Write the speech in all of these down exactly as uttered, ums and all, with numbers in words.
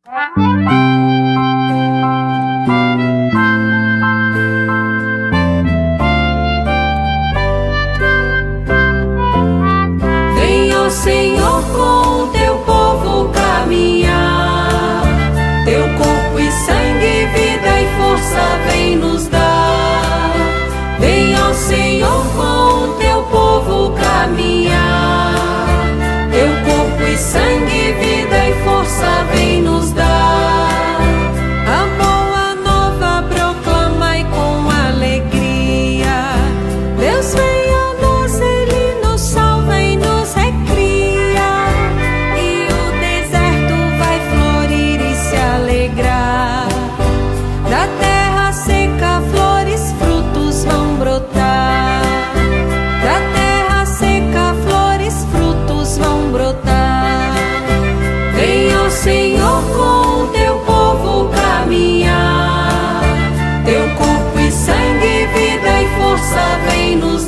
Venha, Senhor, com o teu povo caminhar. Teu corpo e sangue, vida e força vem nos dar. Venha, Senhor, com o teu povo caminhar. Teu corpo e sangue, vida e força vem nos dar. A boa nova proclamai com alegria. Deus vem a nós, Ele nos salva e nos recria. E o deserto vai florir e se alegrar. Da terra seca flores, frutos vão brotar. Da terra seca flores, frutos vão brotar. Venha, Senhor, com o teu povo caminhar. Teu corpo e sangue, vida e força vem nos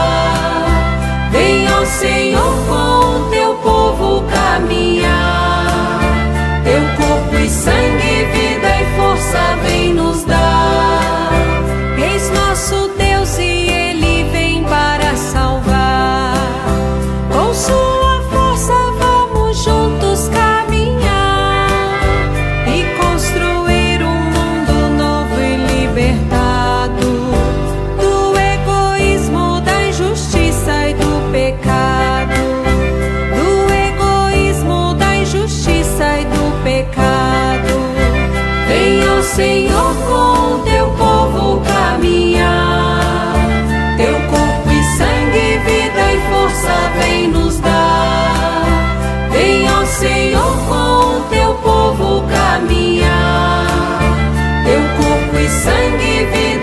dar. Venha, Senhor, com o teu povo caminhar. Teu corpo e sangue, vida e força vem nos dar. Eis nosso Deus e Ele vem para salvar. Com sua força vamos juntos caminhar e construir um mundo novo e libertado do egoísmo, da injustiça e do pecado. Do egoísmo, da injustiça e do pecado. Venha, Senhor, com o teu povo caminhar. Teu corpo e sangue, vida e força vem nos dar. Venha, Senhor, com o teu povo caminhar. Teu corpo e sangue, vida